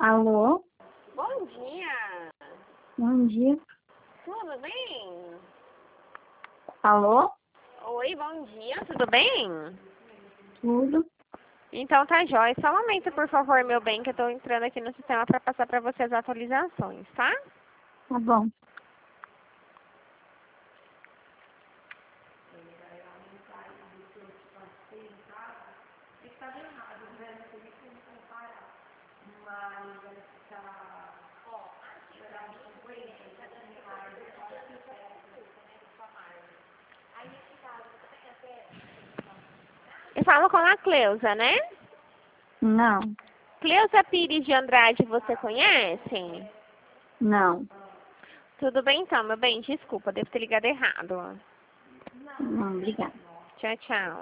Alô? Bom dia. Bom dia. Tudo bem? Alô? Oi, bom dia. Tudo bem? Tudo? Então tá jóia. Só um momento, por favor, meu bem, que eu tô entrando aqui no sistema para passar para você as atualizações, tá? Tá bom. Eu falo com a Cleusa, né? Não. Cleusa Pires de Andrade, você conhece? Não. Tudo bem então, meu bem? Desculpa, devo ter ligado errado. Não, obrigada. Tchau, tchau.